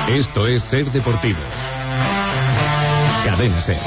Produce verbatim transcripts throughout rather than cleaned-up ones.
Esto es Ser Deportivos. Cadena Ser.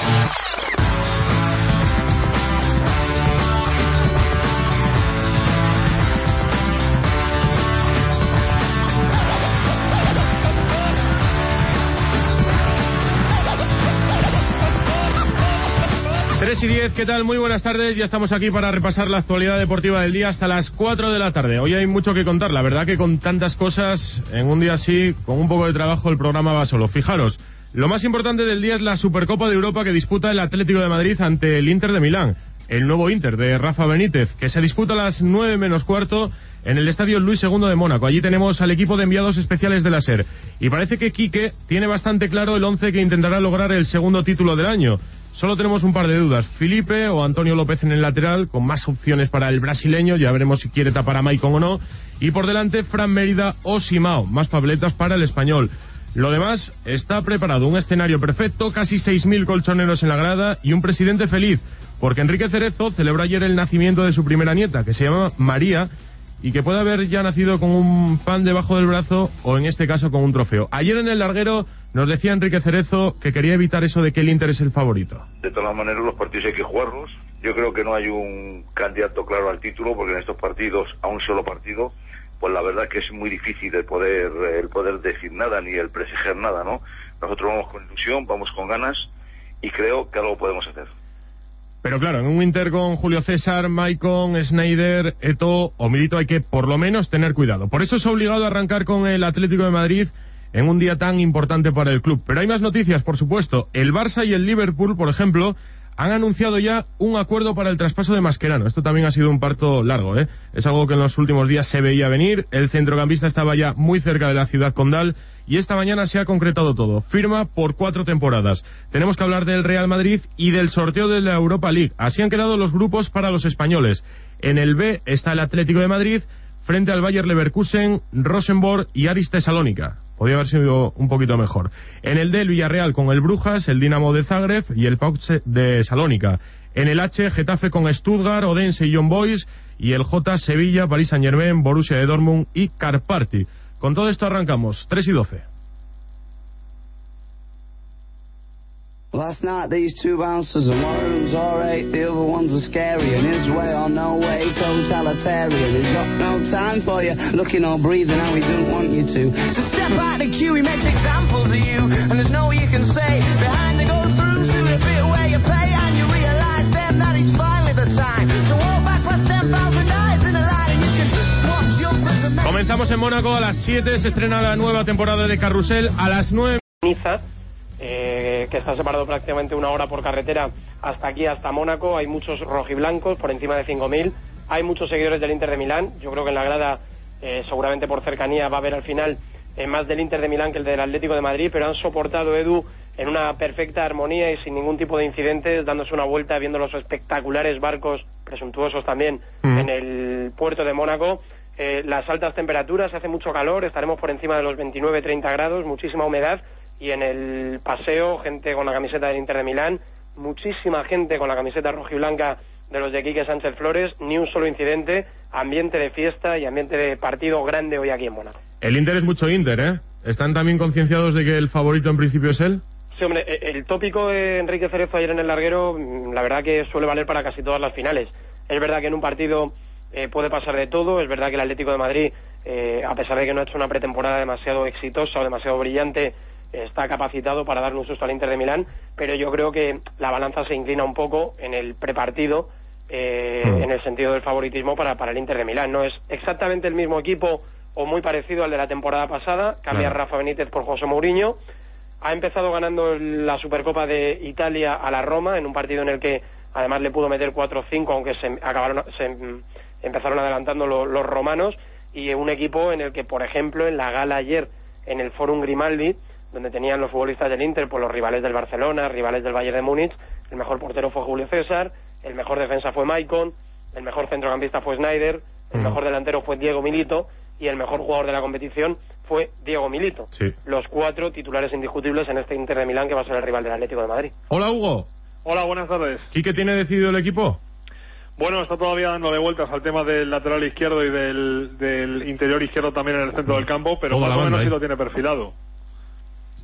tres y diez, ¿qué tal? Muy buenas tardes, ya estamos aquí para repasar la actualidad deportiva del día hasta las cuatro de la tarde. Hoy hay mucho que contar, la verdad que con tantas cosas, en un día así, con un poco de trabajo, el programa va solo. Fijaros, lo más importante del día es la Supercopa de Europa que disputa el Atlético de Madrid ante el Inter de Milán, el nuevo Inter de Rafa Benítez, que se disputa a las nueve menos cuarto en el Estadio Luis segundo de Mónaco. Allí tenemos al equipo de enviados especiales de la SER, y parece que Quique tiene bastante claro el once que intentará lograr el segundo título del año. Solo tenemos un par de dudas, Felipe o Antonio López en el lateral, con más opciones para el brasileño, ya veremos si quiere tapar a Maicon o no, y por delante Fran Mérida o Simao, más tabletas para el español. Lo demás está preparado, un escenario perfecto, casi seis mil colchoneros en la grada y un presidente feliz, porque Enrique Cerezo celebró ayer el nacimiento de su primera nieta, que se llama María, y que puede haber ya nacido con un pan debajo del brazo o en este caso con un trofeo. Ayer en el larguero nos decía Enrique Cerezo que quería evitar eso de que el Inter es el favorito. De todas maneras, los partidos hay que jugarlos. Yo creo que no hay un candidato claro al título, porque en estos partidos, a un solo partido, pues la verdad que es muy difícil el poder, el poder decir nada, ni el presagiar nada, ¿no? Nosotros vamos con ilusión, vamos con ganas, y creo que algo podemos hacer. Pero claro, en un Inter con Julio César, Maicon, Sneijder, Eto'o o Milito hay que por lo menos tener cuidado. Por eso es obligado a arrancar con el Atlético de Madrid en un día tan importante para el club. Pero hay más noticias, por supuesto. El Barça y el Liverpool, por ejemplo, han anunciado ya un acuerdo para el traspaso de Mascherano. Esto también ha sido un parto largo, ¿eh? Es algo que en los últimos días se veía venir. El centrocampista estaba ya muy cerca de la ciudad condal y esta mañana se ha concretado todo. Firma por cuatro temporadas. Tenemos que hablar del Real Madrid y del sorteo de la Europa League. Así han quedado los grupos para los españoles. En el B está el Atlético de Madrid frente al Bayer Leverkusen, Rosenborg y Aris Tesalónica. Podría haber sido un poquito mejor. En el D, el Villarreal con el Brujas, el Dinamo de Zagreb y el Pauk de Salónica. En el H, Getafe con Stuttgart, Odense y Young Boys. Y el J, Sevilla, Paris Saint-Germain, Borussia de Dortmund y Karpati. Con todo esto arrancamos, tres y doce. Last night these two bouncers and one room's alright, the other ones are scary, and his way or no way, totalitarian. He's got no time for you, looking or breathing how he don't want you to. So step out the queue, he makes examples of you, and there's no you can say. Behind the go-through, soon a bit where you pay, and you realise then that it's finally the time to walk back past ten thousand eyes in a line, and you can watch your prison. Comenzamos en Mónaco, a las siete se estrena la nueva temporada de Carrusel, a las nueve... Niza, eh, que está separado prácticamente una hora por carretera hasta aquí, hasta Mónaco. Hay muchos rojiblancos, por encima de cinco mil. Hay muchos seguidores del Inter de Milán. Yo creo que en la grada, eh, seguramente por cercanía, va a haber al final eh, más del Inter de Milán que el del Atlético de Madrid, pero han soportado, Edu, en una perfecta armonía y sin ningún tipo de incidentes, dándose una vuelta, viendo los espectaculares barcos, presuntuosos también, mm. en el puerto de Mónaco. Eh, las altas temperaturas, hace mucho calor, estaremos por encima de los veintinueve treinta grados, muchísima humedad, y en el paseo, gente con la camiseta del Inter de Milán, muchísima gente con la camiseta rojiblanca de los de Quique Sánchez Flores, ni un solo incidente, ambiente de fiesta y ambiente de partido grande hoy aquí en Mónaco. El Inter es mucho Inter, ¿eh? ¿Están también concienciados de que el favorito en principio es él? Sí, hombre, el tópico de Enrique Cerezo ayer en el larguero, la verdad que suele valer para casi todas las finales. Es verdad que en un partido eh, puede pasar de todo, es verdad que el Atlético de Madrid, eh, a pesar de que no ha hecho una pretemporada demasiado exitosa o demasiado brillante, está capacitado para darle un susto al Inter de Milán, pero yo creo que la balanza se inclina un poco en el prepartido, eh, en el sentido del favoritismo para, para el Inter de Milán. No es exactamente el mismo equipo o muy parecido al de la temporada pasada, cambia claro. Rafa Benítez por José Mourinho. Ha empezado ganando la Supercopa de Italia a la Roma, en un partido en el que además le pudo meter cuatro cinco, aunque se acabaron se empezaron adelantando lo, los romanos, y un equipo en el que, por ejemplo, en la gala ayer en el Forum Grimaldi, donde tenían los futbolistas del Inter, pues los rivales del Barcelona, rivales del Bayern de Múnich, el mejor portero fue Julio César, el mejor defensa fue Maicon, el mejor centrocampista fue Sneijder, el mm. mejor delantero fue Diego Milito, y el mejor jugador de la competición fue Diego Milito. Sí. Los cuatro titulares indiscutibles en este Inter de Milán, que va a ser el rival del Atlético de Madrid. Hola, Hugo. Hola, buenas tardes. ¿Quique tiene decidido el equipo? Bueno, está todavía dándole vueltas al tema del lateral izquierdo y del, del interior izquierdo también en el centro del campo, pero más o menos sí lo tiene perfilado.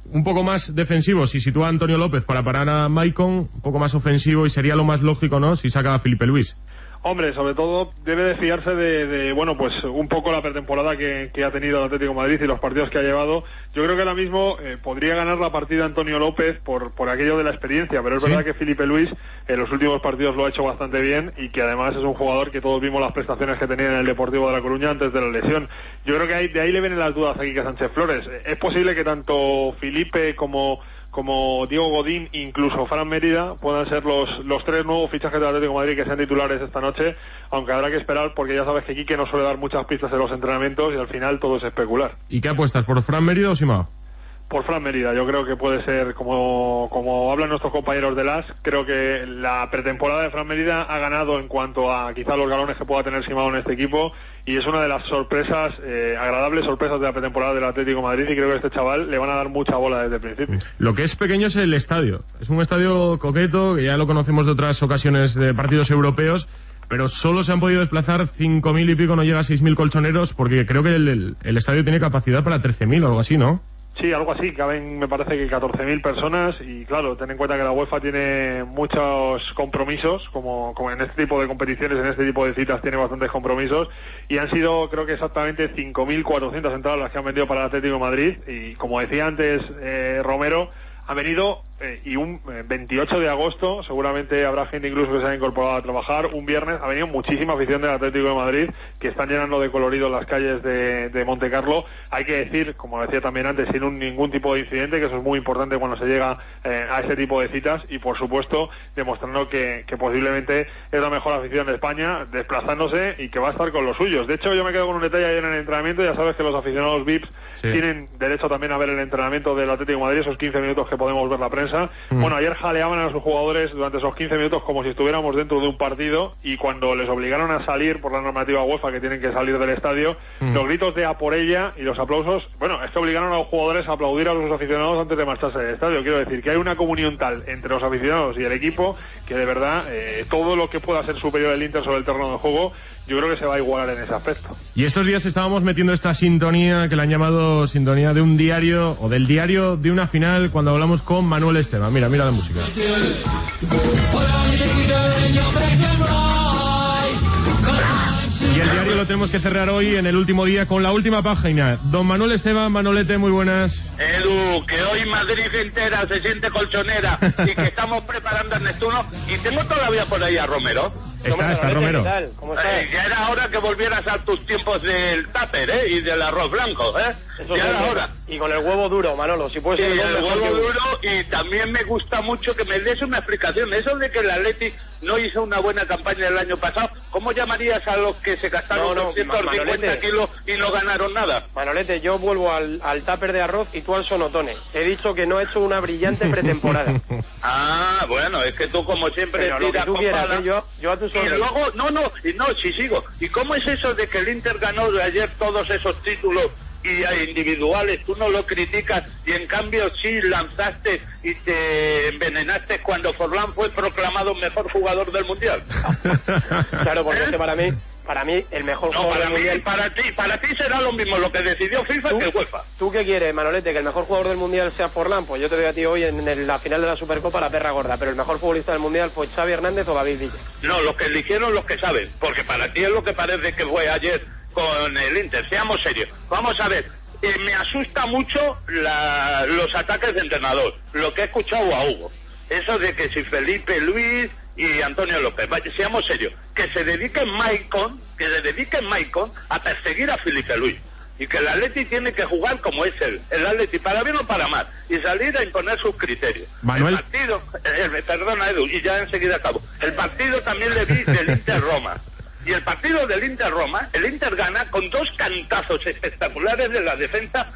un poco más defensivo si sitúa a Antonio López para parar a Maicon, un poco más ofensivo y sería lo más lógico, ¿no?, si saca a Felipe Luis. Hombre, sobre todo debe de fiarse de, de bueno, pues un poco la pretemporada que, que ha tenido el Atlético de Madrid y los partidos que ha llevado. Yo creo que ahora mismo eh, podría ganar la partida Antonio López por, por aquello de la experiencia, pero es ¿Sí? verdad que Felipe Luis en los últimos partidos lo ha hecho bastante bien y que además es un jugador que todos vimos las prestaciones que tenía en el Deportivo de La Coruña antes de la lesión. Yo creo que ahí, de ahí le vienen las dudas a Quique Sánchez Flores. Es posible que tanto Felipe como... como Diego Godín, incluso Fran Mérida, puedan ser los los tres nuevos fichajes del Atlético de Madrid que sean titulares esta noche, aunque habrá que esperar porque ya sabes que Quique no suele dar muchas pistas en los entrenamientos y al final todo es especular. ¿Y qué apuestas, por Fran Mérida o Simao? Por Fran Mérida, yo creo que puede ser, como como hablan nuestros compañeros de las, creo que la pretemporada de Fran Mérida ha ganado en cuanto a quizá los galones que pueda tener Simao en este equipo y es una de las sorpresas, eh, agradables sorpresas de la pretemporada del Atlético de Madrid y creo que a este chaval le van a dar mucha bola desde el principio. Lo que es pequeño es el estadio, es un estadio coqueto que ya lo conocemos de otras ocasiones de partidos europeos, pero solo se han podido desplazar cinco mil y pico, no llega a seis mil colchoneros porque creo que el, el, el estadio tiene capacidad para trece mil o algo así, ¿no? Sí, algo así, caben me parece que catorce mil personas y claro, ten en cuenta que la UEFA tiene muchos compromisos, como, como en este tipo de competiciones, en este tipo de citas tiene bastantes compromisos y han sido creo que exactamente cinco mil cuatrocientas entradas las que han vendido para el Atlético de Madrid y como decía antes eh, Romero, ha venido eh, y un eh, veintiocho de agosto, seguramente habrá gente incluso que se ha incorporado a trabajar, un viernes ha venido muchísima afición del Atlético de Madrid que están llenando de colorido las calles de, de Monte Carlo. Hay que decir, como decía también antes, sin un, ningún tipo de incidente, que eso es muy importante cuando se llega eh, a ese tipo de citas y por supuesto demostrando que, que posiblemente es la mejor afición de España, desplazándose y que va a estar con los suyos. De hecho, yo me quedo con un detalle ayer en el entrenamiento, ya sabes que los aficionados V I Ps sí. tienen derecho también a ver el entrenamiento del Atlético de Madrid, esos quince minutos que podemos ver la prensa. Mm. Bueno, ayer jaleaban a sus jugadores durante esos quince minutos como si estuviéramos dentro de un partido y cuando les obligaron a salir por la normativa UEFA que tienen que salir del estadio, mm. los gritos de a por ella y los aplausos, bueno, es que obligaron a los jugadores a aplaudir a sus aficionados antes de marcharse del estadio. Quiero decir que hay una comunión tal entre los aficionados y el equipo que de verdad eh, todo lo que pueda ser superior el Inter sobre el terreno de juego yo creo que se va a igualar en ese aspecto. Y estos días estábamos metiendo esta sintonía que le han llamado sintonía de un diario o del diario de una final cuando hablamos con Manuel Esteban. Mira, mira la música. Y el diario lo tenemos que cerrar hoy en el último día con la última página. Don Manuel Esteban, Manolete, muy buenas. Edu, que hoy Madrid entera se siente colchonera y que estamos preparando a Neptuno y tengo todavía por ahí a Romero. Está, está Romero. ¿Qué tal? ¿Cómo estás? Eh, ya era hora que volvieras a tus tiempos del tupper, ¿eh? Y del arroz blanco, ¿eh? Eso ya sí, era hora. Y con el huevo duro, Manolo, si puedes Sí, ser el huevo duro y también me gusta mucho que me des una explicación. Eso de que el Atleti no hizo una buena campaña el año pasado, ¿cómo llamarías a los que se gastaron no, no, doscientos cincuenta kilos y no ganaron nada? Manolete, yo vuelvo al, al tupper de arroz y tú al sonotone. He dicho que no ha hecho una brillante pretemporada. Ah, bueno, es que tú como siempre Pero lo que tú quieras, ¿eh? yo, yo a tu y luego, no, no, y no, si sigo. ¿Y cómo es eso de que el Inter ganó de ayer todos esos títulos y individuales, tú no lo criticas y en cambio sí lanzaste y te envenenaste cuando Forlán fue proclamado mejor jugador del mundial? Claro, porque ¿Eh? es que para mí, para mí el mejor no, jugador para del mí, mundial. Para ti, para ti será lo mismo lo que decidió FIFA que UEFA. ¿Tú qué quieres, Manolete? ¿Que el mejor jugador del mundial sea Forlán? Pues yo te doy a ti hoy en el, la final de la Supercopa la perra gorda, pero el mejor futbolista del mundial fue Xavi Hernández o David Villa. No, los que eligieron los que saben, porque para ti es lo que parece que fue ayer con el Inter. Seamos serios. Vamos a ver. Eh, me asusta mucho la, los ataques de entrenador, lo que he escuchado a Hugo, eso de que si Felipe Luis y Antonio López, vaya, seamos serios, que se dedique Maicon, que se dedique Maicon a perseguir a Felipe Luis, y que el Atleti tiene que jugar como es él, el Atleti para bien o para mal, y salir a imponer sus criterios. Manuel. El partido, eh, perdona Edu, y ya enseguida acabo, el partido también le vi del Inter-Roma. Y el partido del Inter-Roma, el Inter gana con dos cantazos espectaculares de la defensa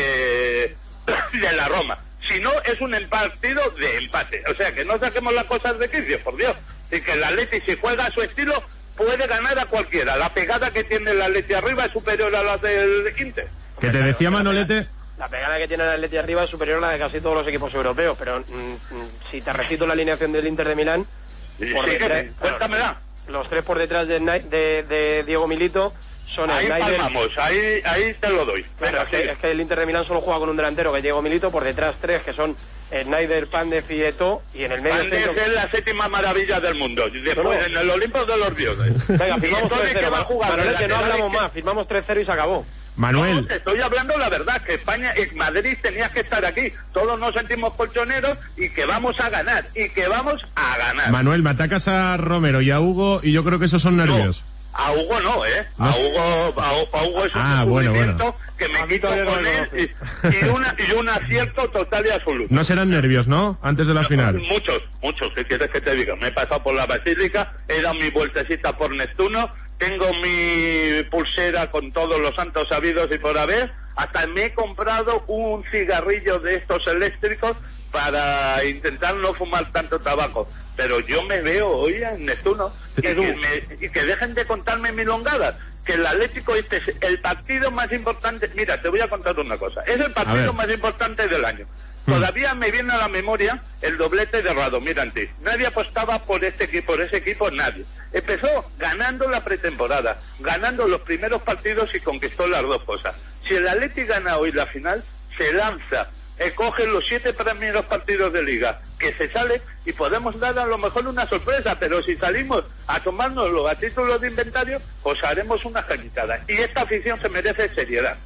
de, de la Roma. Si no, es un partido de empate. O sea, que no saquemos las cosas de quicio, por Dios. Y que el Atleti, si juega a su estilo, puede ganar a cualquiera. La pegada que tiene el Atleti arriba es superior a la del Inter. Que te decía Manolete... La pegada que tiene el Atleti arriba es superior a la de casi todos los equipos europeos, pero mm, si te recito la alineación del Inter de Milán... Sí, por sí, detrás, que, cuéntamela. Los tres por detrás de, de, de Diego Milito, son ahí Snyder... palmamos, ahí, ahí te lo doy. Venga, es, que, es que el Inter de Milán solo juega con un delantero, que es Diego Milito, por detrás tres, que son Snyder, Pandev y Eto'o, y en el medio Pandev centro... es la séptima maravilla del mundo, después no, no. en el Olimpo de los dioses. Venga, firmamos tres cero, va a jugar Manuel, que no hablamos que... más, firmamos tres cero y se acabó. Manuel. No, te estoy hablando la verdad, que España, en Madrid tenías que estar aquí. Todos nos sentimos colchoneros y que vamos a ganar, y que vamos a ganar. Manuel, me atacas a Romero y a Hugo y yo creo que esos son nervios. No. A Hugo no, ¿eh? ¿No? A Hugo, a, a Hugo es un ah, bueno, bueno. que me quito con él y, y, una, y un acierto total y absoluto. No serán nervios, ¿no? Antes de la no, final. Muchos, muchos. ¿Qué quieres que te diga? Me he pasado por la Basílica, he dado mi vueltecita por Neptuno, tengo mi pulsera con todos los santos sabidos y por haber, hasta me he comprado un cigarrillo de estos eléctricos para intentar no fumar tanto tabaco. Pero yo me veo hoy en Neptuno y que, me, y que dejen de contarme milongadas, que el Atlético este es el partido más importante. Mira, te voy a contar una cosa, es el partido más importante del año. hmm. Todavía me viene a la memoria el doblete de Radomir Antich. Nadie apostaba por este equipo, por ese equipo nadie. Empezó ganando la pretemporada, ganando los primeros partidos y conquistó las dos cosas. Si el Atlético gana hoy la final, se lanza, Eh, coge los siete primeros partidos de liga, que se sale y podemos dar a lo mejor una sorpresa, pero si salimos a tomárnoslo a título de inventario, pues haremos una cañitada. Y esta afición se merece seriedad.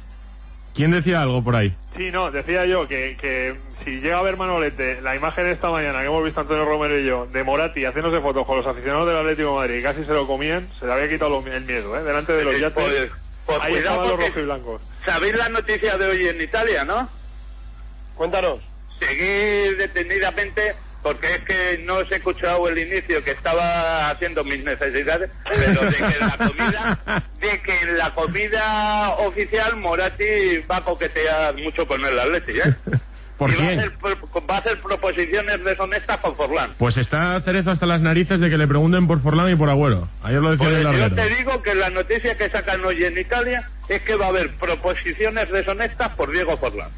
¿Quién decía algo por ahí? Sí, no, decía yo que, que si llega a ver Manolete la imagen esta mañana que hemos visto Antonio Romero y yo de Moratti haciéndose fotos con los aficionados del Atlético de Madrid y casi se lo comían, se le había quitado el miedo, ¿eh? Delante de los eh, yates, pues, pues ahí estaban los rojiblancos. ¿Sabéis la noticia de hoy en Italia, no? Cuéntanos. Seguí detenidamente, porque es que no os he escuchado el inicio, que estaba haciendo mis necesidades, pero de que en la comida, de que en la comida oficial Moratti va a coquetear mucho con el Atleti, ¿eh? ¿Por y qué? Va a, hacer, va a hacer proposiciones deshonestas con Forlán. Pues está Cerezo hasta las narices de que le pregunten por Forlán y por Agüero. Ayer lo decía pues el yo larguero. te digo que la noticia que sacan hoy en Italia es que va a haber proposiciones deshonestas por Diego Forlán.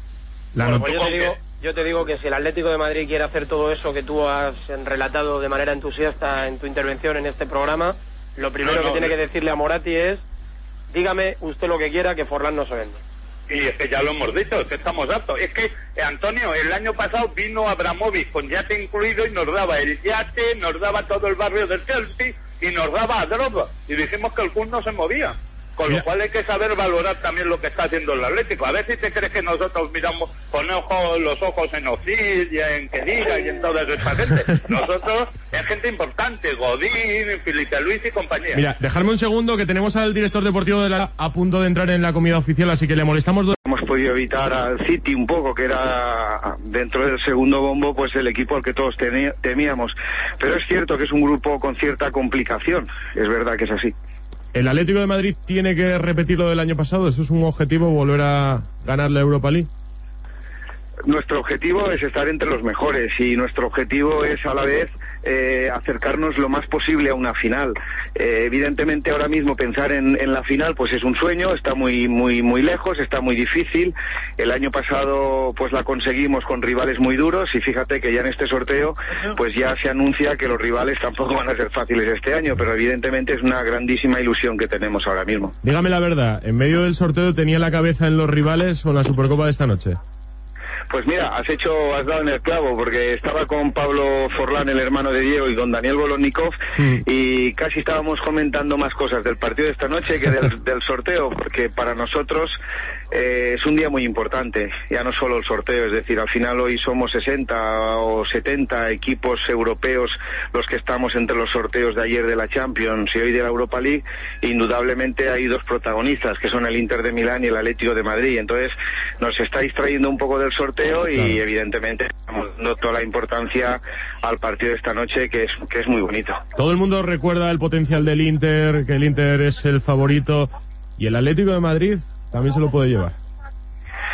La bueno, not- pues yo, te digo, yo te digo que si el Atlético de Madrid quiere hacer todo eso que tú has relatado de manera entusiasta en tu intervención en este programa, lo primero no, no, que tiene no. que decirle a Moratti es: dígame usted lo que quiera, que Forlán no se vende. Y es que ya lo hemos dicho, es que estamos hartos. Es que, eh, Antonio, el año pasado vino Abramovich con yate incluido y nos daba el yate, nos daba todo el barrio del Chelsea y nos daba a Drogba. Y dijimos que el club no se movía. Con lo cual hay que saber valorar también lo que está haciendo el Atlético. A ver si te crees que nosotros miramos con ojo, los ojos en Ozil y en Kedira y en toda esa gente. Nosotros es gente importante, Godín, Felipe Luis y compañía. Mira, dejarme un segundo, que tenemos al director deportivo de la a punto de entrar en la comida oficial, así que le molestamos. Do- Hemos podido evitar al City un poco, que era dentro del segundo bombo pues el equipo al que todos temíamos. Pero es cierto que es un grupo con cierta complicación, es verdad que es así. ¿El Atlético de Madrid tiene que repetir lo del año pasado? ¿Eso es un objetivo, volver a ganar la Europa League? Nuestro objetivo es estar entre los mejores y nuestro objetivo es a la vez eh, acercarnos lo más posible a una final. Eh, evidentemente ahora mismo pensar en, en la final pues es un sueño, está muy muy muy lejos, está muy difícil. El año pasado pues la conseguimos con rivales muy duros y fíjate que ya en este sorteo pues ya se anuncia que los rivales tampoco van a ser fáciles este año, pero evidentemente es una grandísima ilusión que tenemos ahora mismo. Dígame la verdad, ¿en medio del sorteo tenía la cabeza en los rivales o en la Supercopa de esta noche? Pues mira, has hecho, has dado en el clavo, porque estaba con Pablo Forlán, el hermano de Diego, y con Daniel Bolonnikov, mm. y casi estábamos comentando más cosas del partido de esta noche que del, del sorteo, porque para nosotros eh, es un día muy importante, ya no solo el sorteo, es decir, al final hoy somos sesenta o setenta equipos europeos los que estamos entre los sorteos de ayer de la Champions y hoy de la Europa League. Indudablemente hay dos protagonistas, que son el Inter de Milán y el Atlético de Madrid, entonces nos está distrayendo un poco del sorteo y claro, evidentemente estamos dando toda la importancia al partido de esta noche, que es que es muy bonito. Todo el mundo recuerda el potencial del Inter, que el Inter es el favorito, y el Atlético de Madrid también se lo puede llevar.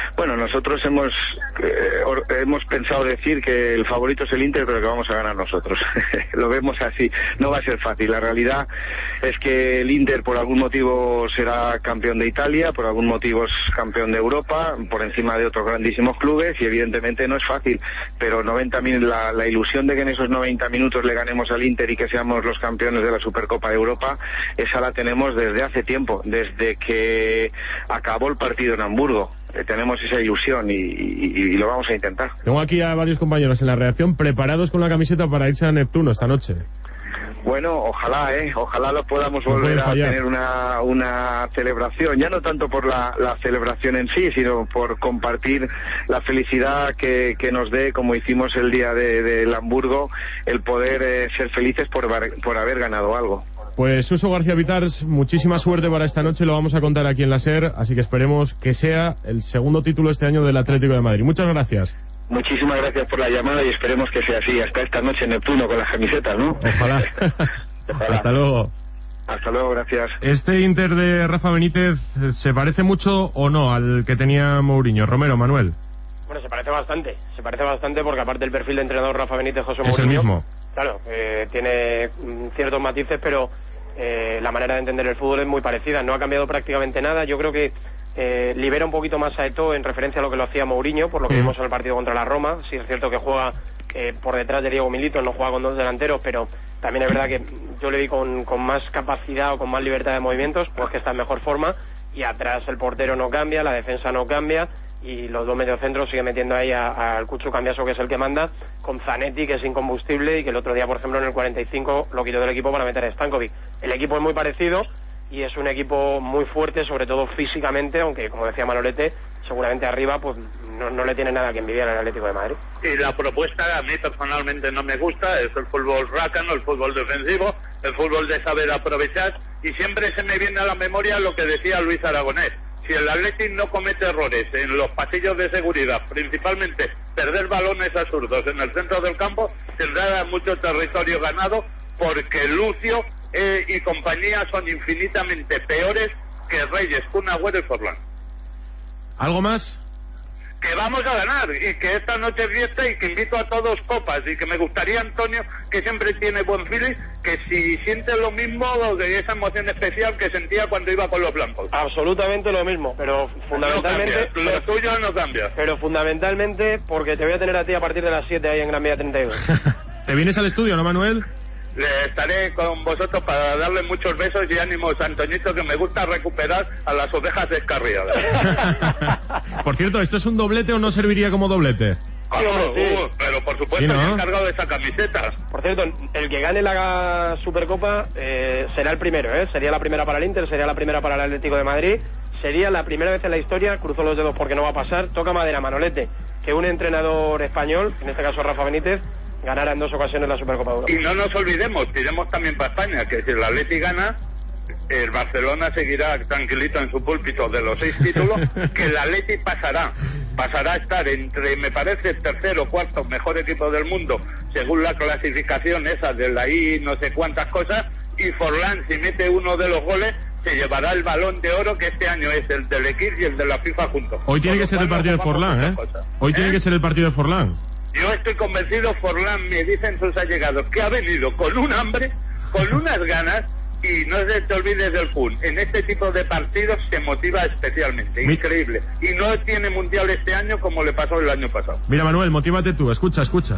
Bueno, nosotros hemos eh, or, hemos pensado decir que el favorito es el Inter, pero que vamos a ganar nosotros. Lo vemos así. No va a ser fácil. La realidad es que el Inter por algún motivo será campeón de Italia, por algún motivo es campeón de Europa, por encima de otros grandísimos clubes, y evidentemente no es fácil. Pero noventa min, la, la ilusión de que en esos noventa minutos le ganemos al Inter y que seamos los campeones de la Supercopa de Europa, esa la tenemos desde hace tiempo, desde que acabó el partido en Hamburgo. Eh, tenemos esa ilusión y, y, y lo vamos a intentar. Tengo aquí a varios compañeros en la redacción preparados con la camiseta para irse a Neptuno esta noche. Bueno, ojalá, ¿eh? Ojalá lo podamos volver a tener una, una celebración, ya no tanto por la, la celebración en sí, sino por compartir la felicidad que, que nos dé, como hicimos el día de, de Hamburgo, el poder eh, ser felices por, por haber ganado algo. Pues Suso García Vitars, muchísima suerte para esta noche, lo vamos a contar aquí en la SER, así que esperemos que sea el segundo título este año del Atlético de Madrid. Muchas gracias. Muchísimas gracias por la llamada y esperemos que sea así. Hasta esta noche en Neptuno con las camisetas, ¿no? Ojalá. Ojalá. Hasta luego. Hasta luego, gracias. ¿Este Inter de Rafa Benítez se parece mucho o no al que tenía Mourinho? Romero, Manuel. Bueno, se parece bastante. Se parece bastante porque aparte el perfil de entrenador Rafa Benítez, José Mourinho... Es el mismo. Claro, eh, tiene ciertos matices, pero eh, la manera de entender el fútbol es muy parecida. No ha cambiado prácticamente nada. Yo creo que Eh, libera un poquito más a Eto'o en referencia a lo que lo hacía Mourinho, por lo que vimos en el partido contra la Roma. Sí es cierto que juega eh, por detrás de Diego Milito, no juega con dos delanteros, pero también es verdad que yo le vi con, con más capacidad o con más libertad de movimientos, pues que está en mejor forma, y atrás el portero no cambia, la defensa no cambia, y los dos mediocentros sigue metiendo ahí al Cucho Cambiaso, que es el que manda, con Zanetti, que es incombustible, y que el otro día, por ejemplo, en el cuarenta y cinco lo quitó del equipo para meter a Stankovic. El equipo es muy parecido y es un equipo muy fuerte, sobre todo físicamente, aunque, como decía Manolete, seguramente arriba pues no, no le tiene nada que envidiar al Atlético de Madrid. Y la propuesta a mí personalmente no me gusta, es el fútbol rácano, el fútbol defensivo, el fútbol de saber aprovechar, y siempre se me viene a la memoria lo que decía Luis Aragonés: si el Atlético no comete errores en los pasillos de seguridad, principalmente perder balones absurdos en el centro del campo, tendrá mucho territorio ganado, porque Lucio eh, y compañía son infinitamente peores que Reyes, Kun Agüero y Forlán. ¿Algo más? Que vamos a ganar, y que esta noche es fiesta, y que invito a todos copas, y que me gustaría, Antonio, que siempre tiene buen feeling, que si siente lo mismo de esa emoción especial que sentía cuando iba con los blancos. Absolutamente lo mismo, pero fundamentalmente... No cambia, lo tuyo no cambia. Pero fundamentalmente porque te voy a tener a ti a partir de las siete ahí en Gran Vía treinta y dos. ¿Te vienes al estudio, no, Manuel? Le estaré con vosotros para darle muchos besos y ánimos a Antoñito, que me gusta recuperar a las ovejas descarriadas. Por cierto, ¿esto es un doblete o no serviría como doblete? Ah, no, sí. uh, pero por supuesto, sí, ¿no? Me he encargado de esa camiseta. Por cierto, el que gane la Supercopa eh, será el primero, ¿eh? Sería la primera para el Inter, sería la primera para el Atlético de Madrid, sería la primera vez en la historia, cruzo los dedos porque no va a pasar, toca madera, Manolete, que un entrenador español, en este caso Rafa Benítez, ganara en dos ocasiones la Supercopa de Europa. Y no nos olvidemos, tiremos también para España, que si el Atleti gana, el Barcelona seguirá tranquilito en su púlpito de los seis títulos, que el Atleti pasará, pasará a estar entre, me parece, el tercero o cuarto mejor equipo del mundo, según la clasificación esa de la I no sé cuántas cosas, y Forlán, si mete uno de los goles, se llevará el Balón de Oro, que este año es el del Equip y el de la FIFA juntos. Hoy tiene que ser el partido de Forlán, ¿eh? Hoy tiene que ser el partido de Forlán. Yo estoy convencido, Forlán, me dicen sus allegados, que ha venido con un hambre, con unas ganas, y no se te olvides del Kun. En este tipo de partidos se motiva especialmente, increíble. Y no tiene mundial este año como le pasó el año pasado. Mira, Manuel, motívate tú, escucha, escucha.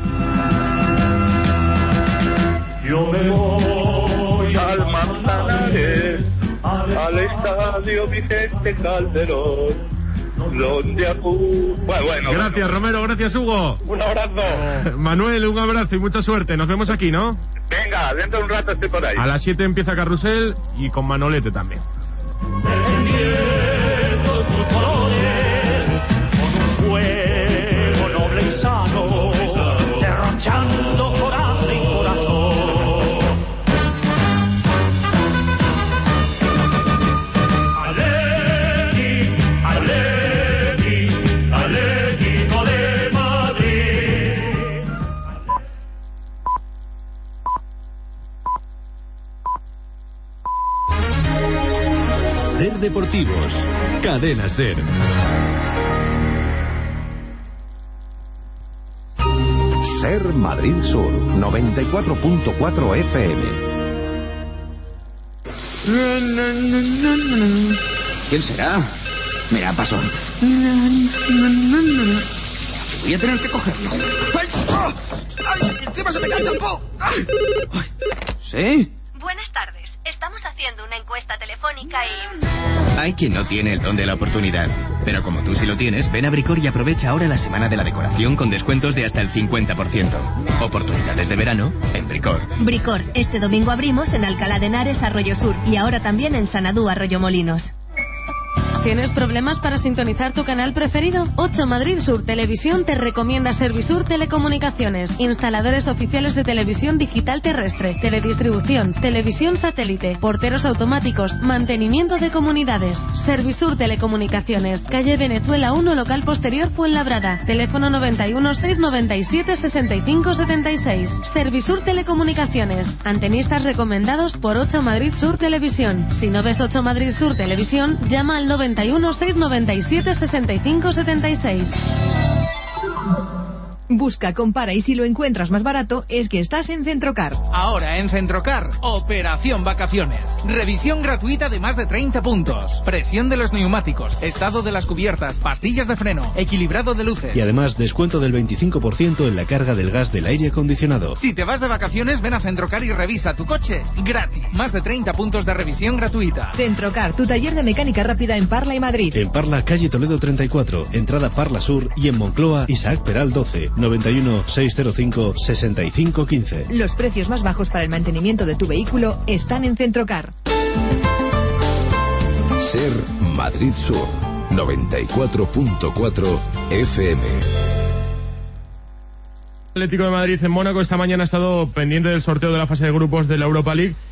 Yo me voy al Manzanares, al estadio Vicente Calderón, donde acu... bueno, bueno, gracias, bueno. Romero, gracias, Hugo. Un abrazo. Manuel, un abrazo y mucha suerte. Nos vemos aquí, ¿no? Venga, dentro de un rato estoy por ahí. A las siete empieza Carrusel y con Manolete también. Defendiendo tus colores, con un juego noble y sano, derrochando coraje y corazón. Ser Deportivos, Cadena Ser. Ser Madrid Sur, noventa y cuatro punto cuatro F M. ¿Quién será? Mira, paso. Voy a tener que cogerlo. ¡Ay! ¡Oh! ¡Ay! ¡Encima se me cae el champú! ¡Ay! ¿Sí? Buenas tardes. Estamos haciendo una encuesta telefónica y... Hay quien no tiene el don de la oportunidad. Pero como tú sí lo tienes, ven a Bricor y aprovecha ahora la semana de la decoración con descuentos de hasta el cincuenta por ciento. Oportunidades de verano en Bricor. Bricor, este domingo abrimos en Alcalá de Henares, Arroyo Sur, y ahora también en Sanadú, Arroyo Molinos. ¿Tienes problemas para sintonizar tu canal preferido? ocho Madrid Sur Televisión te recomienda Servisur Telecomunicaciones, instaladores oficiales de televisión digital terrestre, teledistribución, televisión satélite, porteros automáticos, mantenimiento de comunidades. Servisur Telecomunicaciones, calle Venezuela uno, local posterior Fuenlabrada, teléfono noventa y uno, seiscientos noventa y siete, sesenta y cinco setenta y seis. Servisur Telecomunicaciones, antenistas recomendados por ocho Madrid Sur Televisión. Si no ves ocho Madrid Sur Televisión, llama al noventa y uno, seiscientos noventa y siete, sesenta y cinco setenta y seis. Busca, compara y si lo encuentras más barato es que estás en Centrocar. Ahora en Centrocar, Operación Vacaciones. Revisión gratuita de más de treinta puntos. Presión de los neumáticos, estado de las cubiertas, pastillas de freno, equilibrado de luces. Y además descuento del veinticinco por ciento en la carga del gas del aire acondicionado. Si te vas de vacaciones, ven a Centrocar y revisa tu coche gratis. Más de treinta puntos de revisión gratuita. Centrocar, tu taller de mecánica rápida en Parla y Madrid. En Parla, calle Toledo treinta y cuatro, entrada Parla Sur, y en Moncloa, Isaac Peral doce. noventa y uno, seiscientos cinco, sesenta y cinco quince. Los precios más bajos para el mantenimiento de tu vehículo están en Centrocar. Ser Madrid Sur, noventa y cuatro punto cuatro F M. El Atlético de Madrid en Mónaco esta mañana ha estado pendiente del sorteo de la fase de grupos de la Europa League